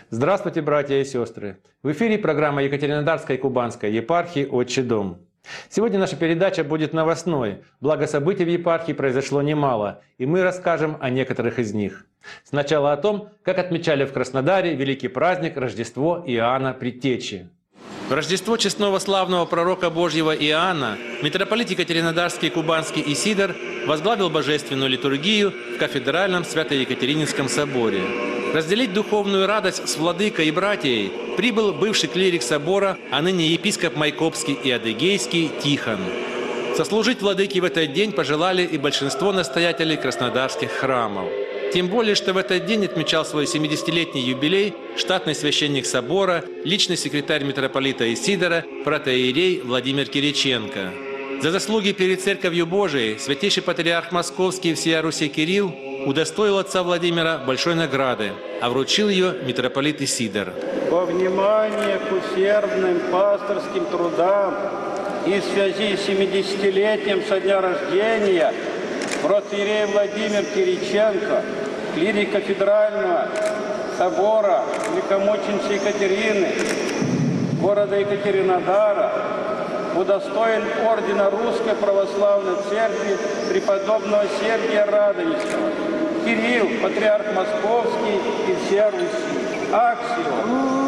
Здравствуйте, братья и сестры! В эфире программа Екатеринодарской и Кубанской епархии «Отчий дом». Сегодня наша передача будет новостной, благо событий в епархии произошло немало, и мы расскажем о некоторых из них. Сначала о том, как отмечали в Краснодаре великий праздник Рождество Иоанна Предтечи. В Рождество честного славного пророка Божьего Иоанна митрополит Екатеринодарский и Кубанский Исидор возглавил божественную литургию в кафедральном Свято-Екатерининском соборе. Разделить духовную радость с владыкой и братьей прибыл бывший клирик собора, а ныне епископ Майкопский и Адыгейский Тихон. Сослужить владыке в этот день пожелали и большинство настоятелей краснодарских храмов. Тем более, что в этот день отмечал свой 70-летний юбилей штатный священник собора, личный секретарь митрополита Исидора, протоиерей Владимир Кириченко. За заслуги перед Церковью Божией святейший патриарх Московский и всея Руси Кирилл удостоил отца Владимира большой награды, а вручил ее митрополит Исидор. Во внимание к усердным пасторским трудам и в связи с 70-летием со дня рождения протоиерей Владимир Кириченко, клирик кафедрального собора великомученицы Екатерины, города Екатеринодара, удостоен ордена Русской Православной Церкви преподобного Сергия Радонежского, Кирилл, патриарх Московский и всея Руси. Аксио.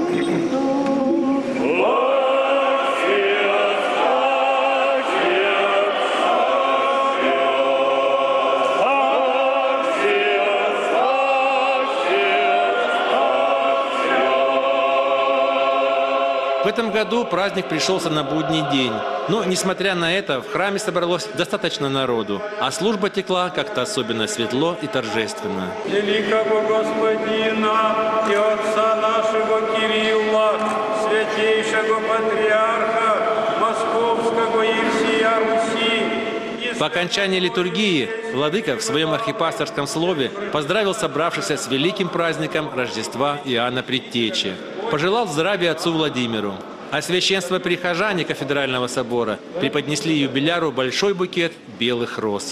В этом году праздник пришелся на будний день. Но, несмотря на это, в храме собралось достаточно народу, а служба текла как-то особенно светло и торжественно. Великого Господина и отца нашего Кирилла, святейшего патриарха Московского и всея Руси. По окончании литургии владыка в своем архипасторском слове поздравил собравшихся с великим праздником Рождества Иоанна Предтечи. Пожелал здравия отцу Владимиру. А священство прихожане кафедрального собора преподнесли юбиляру большой букет белых роз.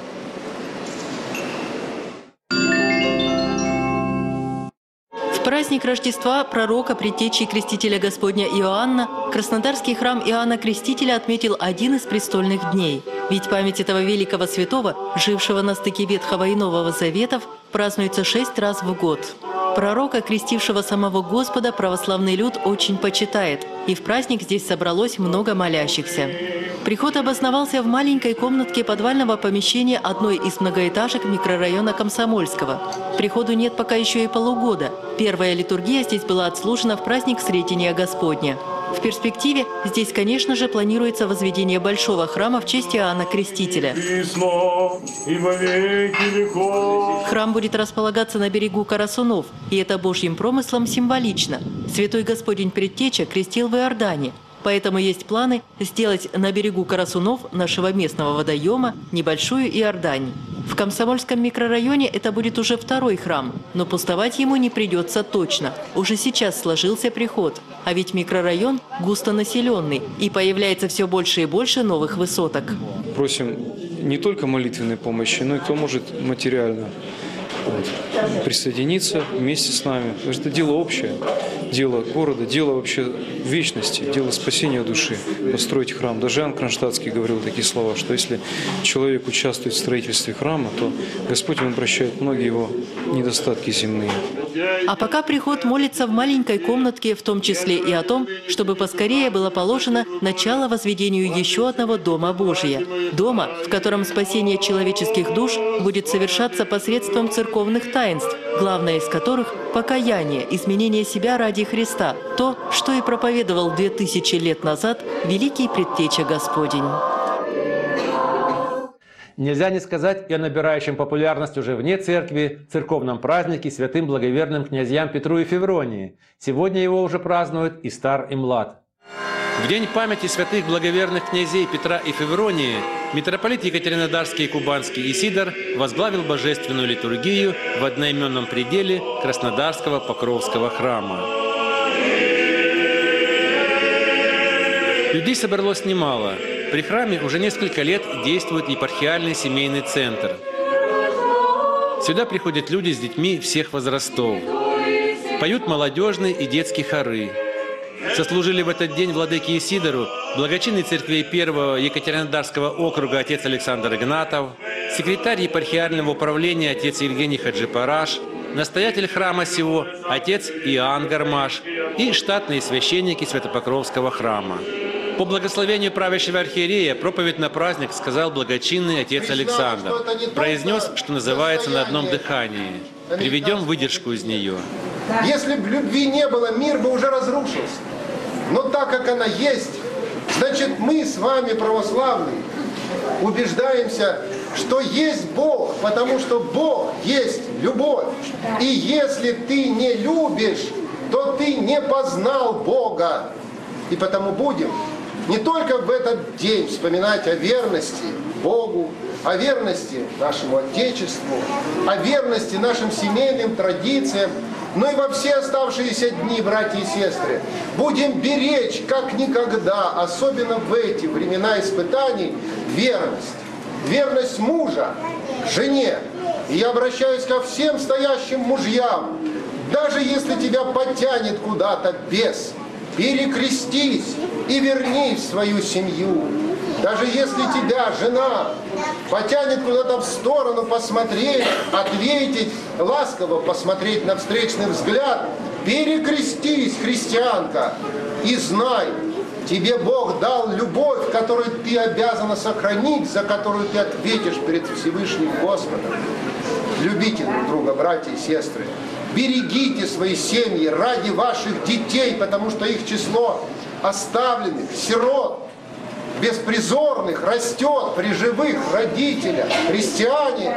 В праздник Рождества пророка, предтечи и крестителя Господня Иоанна Краснодарский храм Иоанна Крестителя отметил один из престольных дней. Ведь память этого великого святого, жившего на стыке Ветхого и Нового Заветов, празднуется 6 раз в год. Пророка, крестившего самого Господа, православный люд очень почитает, и в праздник здесь собралось много молящихся. Приход обосновался в маленькой комнатке подвального помещения одной из многоэтажек микрорайона Комсомольского. Приходу нет пока еще и полугода. Первая литургия здесь была отслужена в праздник Сретения Господня. В перспективе здесь, конечно же, планируется возведение большого храма в честь Иоанна Крестителя. Храм будет располагаться на берегу Карасунов, и это Божьим промыслом символично. Святой Господень Предтеча крестил в Иордане, поэтому есть планы сделать на берегу Карасунов, нашего местного водоема, небольшую Иордань. В Комсомольском микрорайоне это будет уже второй храм, но пустовать ему не придется точно. Уже сейчас сложился приход, а ведь микрорайон густонаселенный, и появляется все больше и больше новых высоток. Просим не только молитвенной помощи, но и кто может материально присоединиться вместе с нами. Это дело общее, дело города, дело вообще вечности, дело спасения души. Построить храм. Даже Иоанн Кронштадтский говорил такие слова, что если человек участвует в строительстве храма, то Господь ему прощает многие его недостатки земные. А пока приход молится в маленькой комнатке, в том числе и о том, чтобы поскорее было положено начало возведению еще одного Дома Божия. Дома, в котором спасение человеческих душ будет совершаться посредством церковных таинств, главное из которых – покаяние, изменение себя ради Христа, то, что и проповедовал 2000 лет назад великий Предтеча Господень. Нельзя не сказать и о набирающем популярность уже вне церкви церковном празднике святым благоверным князьям Петру и Февронии. Сегодня его уже празднуют и стар, и млад. В день памяти святых благоверных князей Петра и Февронии митрополит Екатеринодарский и Кубанский Исидор возглавил божественную литургию в одноименном пределе Краснодарского Покровского храма. Людей собралось немало. При храме уже несколько лет действует епархиальный семейный центр. Сюда приходят люди с детьми всех возрастов. Поют молодежные и детские хоры. Сослужили в этот день владыке Исидору благочинный церквей первого Екатеринодарского округа отец Александр Игнатов, секретарь епархиального управления отец Евгений Хаджипараш, настоятель храма сего отец Иоанн Гармаш и штатные священники Святопокровского храма. По благословению правящего архиерея проповедь на праздник сказал благочинный отец Александр. Произнес, что называется, на одном дыхании. Приведем выдержку из нее. Если бы любви не было, мир бы уже разрушился. Но так как она есть, значит мы с вами, православные, убеждаемся, что есть Бог, потому что Бог есть любовь. И если ты не любишь, то ты не познал Бога. И потому будем не только в этот день вспоминать о верности Богу, о верности нашему Отечеству, о верности нашим семейным традициям, но и во все оставшиеся дни, братья и сестры, будем беречь, как никогда, особенно в эти времена испытаний, верность. Верность мужа жене. И я обращаюсь ко всем стоящим мужьям. Даже если тебя потянет куда-то бес, перекрестись и вернись в свою семью. Даже если тебя жена потянет куда-то в сторону посмотреть, ответить, ласково посмотреть на встречный взгляд, перекрестись, христианка, и знай, тебе Бог дал любовь, которую ты обязана сохранить, за которую ты ответишь перед Всевышним Господом. Любите друг друга, братья и сестры. Берегите свои семьи ради ваших детей, потому что их число оставленных, сирот, беспризорных растет при живых родителях, христиане.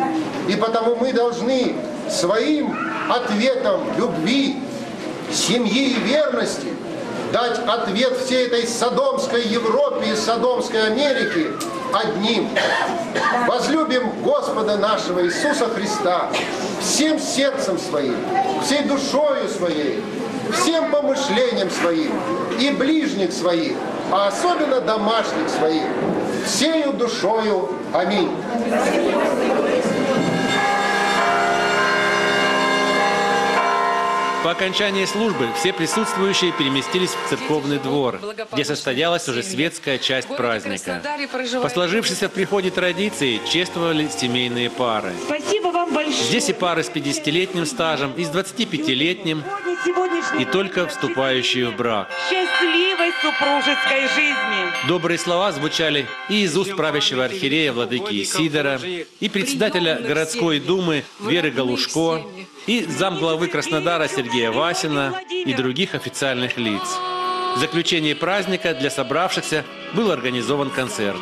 И потому мы должны своим ответом любви, семьи и верности дать ответ всей этой Содомской Европе и Содомской Америке одним. Возлюбим Господа нашего Иисуса Христа всем сердцем своим, всей душою своей, всем помышлением своим и ближних своих, а особенно домашних своих, всею душою. Аминь. По окончании службы все присутствующие переместились в церковный двор, где состоялась уже светская часть праздника. По сложившейся в приходе традиции чествовали семейные пары. Спасибо вам большое. Здесь и пары с 50-летним стажем, и с 25-летним, и только вступающие в брак. Счастливой супружеской жизни. Добрые слова звучали и из уст правящего архиерея владыки Исидора, и председателя городской думы Веры Галушко, и замглавы Краснодара Сергея Васина, и других официальных лиц. В заключении праздника для собравшихся был организован концерт.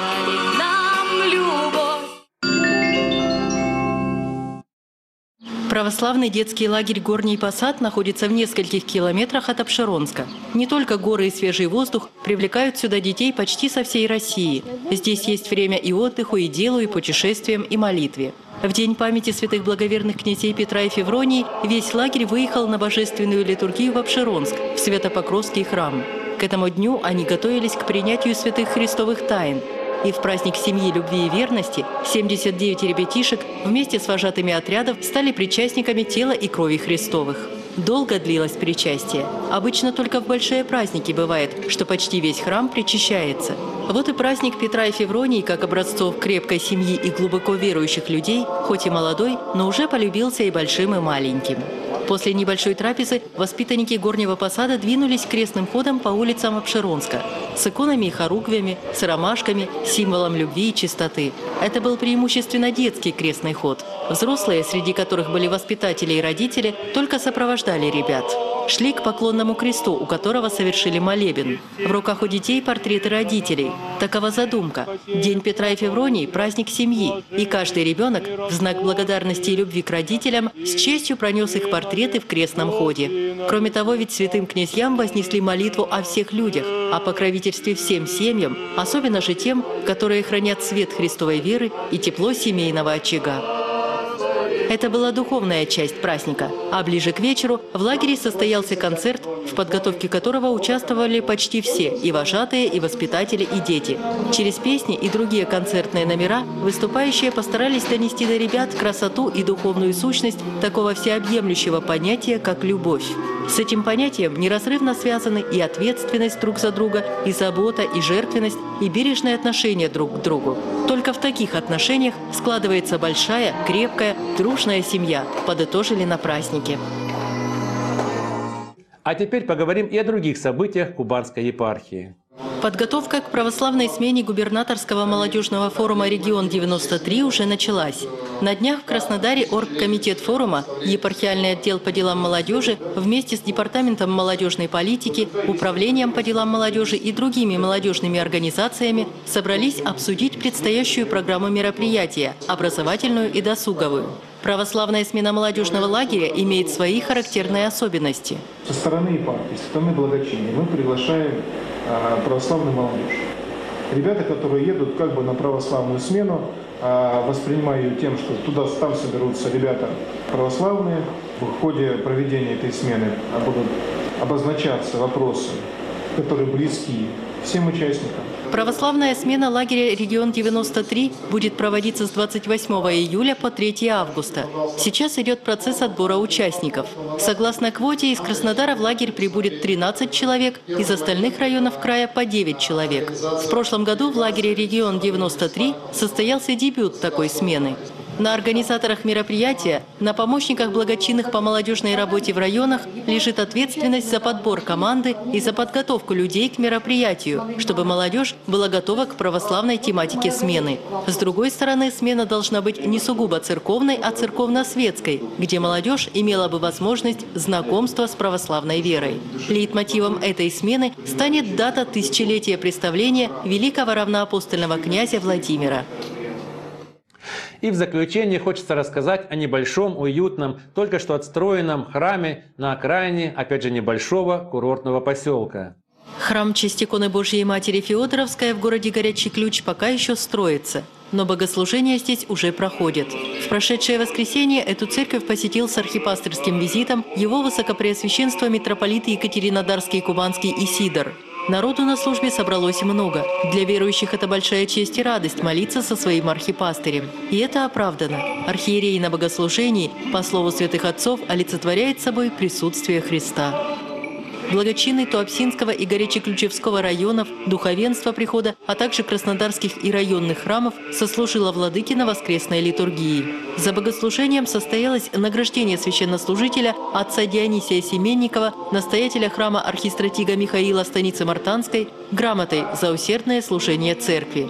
Православный детский лагерь «Горний Посад» находится в нескольких километрах от Апшеронска. Не только горы и свежий воздух привлекают сюда детей почти со всей России. Здесь есть время и отдыху, и делу, и путешествиям, и молитве. В день памяти святых благоверных князей Петра и Февронии весь лагерь выехал на божественную литургию в Апшеронск, в Свято-Покровский храм. К этому дню они готовились к принятию святых христовых тайн. И в праздник семьи, любви и верности 79 ребятишек вместе с вожатыми отрядов стали причастниками тела и крови Христовых. Долго длилось причастие. Обычно только в большие праздники бывает, что почти весь храм причащается. Вот и праздник Петра и Февронии, как образцов крепкой семьи и глубоко верующих людей, хоть и молодой, но уже полюбился и большим, и маленьким. После небольшой трапезы воспитанники Горнего Посада двинулись крестным ходом по улицам Апшеронска с иконами и хоругвями, с ромашками, символом любви и чистоты. Это был преимущественно детский крестный ход. Взрослые, среди которых были воспитатели и родители, только сопровождали ребят. Шли к поклонному кресту, у которого совершили молебен. В руках у детей портреты родителей. Такова задумка. День Петра и Февронии – праздник семьи. И каждый ребенок в знак благодарности и любви к родителям с честью пронес их портреты в крестном ходе. Кроме того, ведь святым князьям вознесли молитву о всех людях, о покровительстве всем семьям, особенно же тем, которые хранят свет Христовой веры и тепло семейного очага. Это была духовная часть праздника. А ближе к вечеру в лагере состоялся концерт в подготовке которого участвовали почти все – и вожатые, и воспитатели, и дети. Через песни и другие концертные номера выступающие постарались донести до ребят красоту и духовную сущность такого всеобъемлющего понятия, как любовь. С этим понятием неразрывно связаны и ответственность друг за друга, и забота, и жертвенность, и бережное отношение друг к другу. Только в таких отношениях складывается большая, крепкая, дружная семья, подытожили на празднике. А теперь поговорим и о других событиях Кубанской епархии. Подготовка к православной смене губернаторского молодежного форума «Регион-93» уже началась. На днях в Краснодаре оргкомитет форума, епархиальный отдел по делам молодежи вместе с Департаментом молодежной политики, Управлением по делам молодежи и другими молодежными организациями собрались обсудить предстоящую программу мероприятия – образовательную и досуговую. Православная смена молодежного лагеря имеет свои характерные особенности. Со стороны епархии, со стороны благочиния мы приглашаем православную молодежь. Ребята, которые едут как бы на православную смену, воспринимая ее тем, что там соберутся ребята православные. В ходе проведения этой смены будут обозначаться вопросы, которые близки всем участникам. Православная смена лагеря «Регион-93» будет проводиться с 28 июля по 3 августа. Сейчас идет процесс отбора участников. Согласно квоте, из Краснодара в лагерь прибудет 13 человек, из остальных районов края по 9 человек. В прошлом году в лагере «Регион-93» состоялся дебют такой смены. На организаторах мероприятия, на помощниках благочинных по молодежной работе в районах лежит ответственность за подбор команды и за подготовку людей к мероприятию, чтобы молодежь была готова к православной тематике смены. С другой стороны, смена должна быть не сугубо церковной, а церковно-светской, где молодежь имела бы возможность знакомства с православной верой. Лейтмотивом этой смены станет дата тысячелетия представления великого равноапостольного князя Владимира. И в заключение хочется рассказать о небольшом, уютном, только что отстроенном храме на окраине, опять же, небольшого курортного поселка. Храм в честь иконы Божьей Матери Феодоровская в городе Горячий Ключ пока еще строится, но богослужения здесь уже проходят. В прошедшее воскресенье эту церковь посетил с архипастырским визитом его высокопреосвященство митрополит Екатеринодарский и Кубанский Исидор. Народу на службе собралось много. Для верующих это большая честь и радость молиться со своим архипастырем. И это оправдано. Архиерей на богослужении, по слову святых отцов, олицетворяет собой присутствие Христа. Благочинный Туапсинского и Горячеключевского районов, духовенство прихода, а также краснодарских и районных храмов сослужило владыки на воскресной литургии. За богослужением состоялось награждение священнослужителя отца Дионисия Семенникова, настоятеля храма архистратига Михаила станицы Мартанской, грамотой за усердное служение церкви.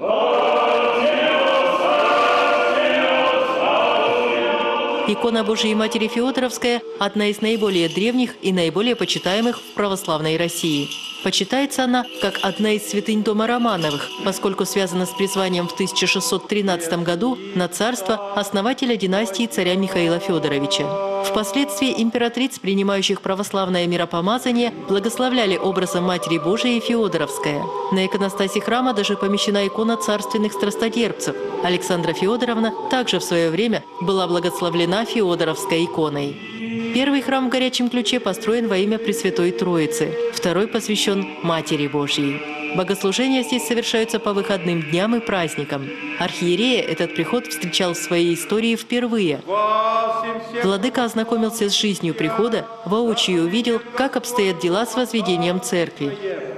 Икона Божией Матери Феодоровская – одна из наиболее древних и наиболее почитаемых в православной России. Почитается она как одна из святынь дома Романовых, поскольку связана с призванием в 1613 году на царство основателя династии царя Михаила Федоровича. Впоследствии императриц, принимающих православное миропомазание, благословляли образом Матери Божией Феодоровская. На иконостасе храма даже помещена икона царственных страстотерпцев. Александра Феодоровна также в свое время была благословлена Феодоровской иконой. Первый храм в Горячем Ключе построен во имя Пресвятой Троицы, второй посвящен Матери Божьей. Богослужения здесь совершаются по выходным дням и праздникам. Архиерея этот приход встречал в своей истории впервые. Владыка ознакомился с жизнью прихода, воочию увидел, как обстоят дела с возведением церкви.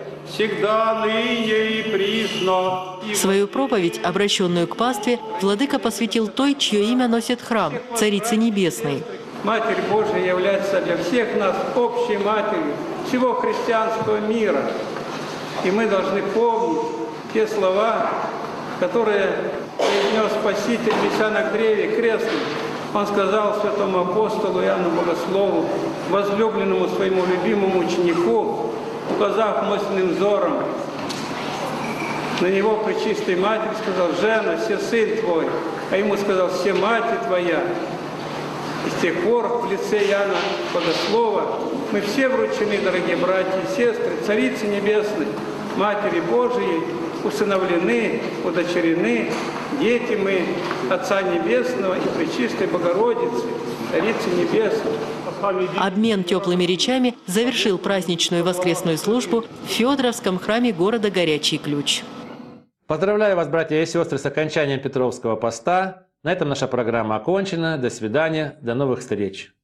Свою проповедь, обращенную к пастве, владыка посвятил той, чье имя носит храм – Царицы Небесной. Матерь Божия является для всех нас общей матерью всего христианского мира. И мы должны помнить те слова, которые произнес Спаситель, неся на древе крестном. Он сказал святому апостолу Иоанну Богослову, возлюбленному своему любимому ученику, указав мысленным взором на него пречистой матери, сказал: «Жена, все сын твой», а ему сказал: «Все мать твоя». И с тех пор в лице Иоанна Богослова мы все вручены, дорогие братья и сестры, Царицы Небесной, Матери Божией, усыновлены, удочерены, дети мы Отца Небесного и Пречистой Богородицы, Царицы Небесной. Обмен теплыми речами завершил праздничную воскресную службу в Федоровском храме города Горячий Ключ. Поздравляю вас, братья и сестры, с окончанием Петровского поста. На этом наша программа окончена. До свидания, до новых встреч.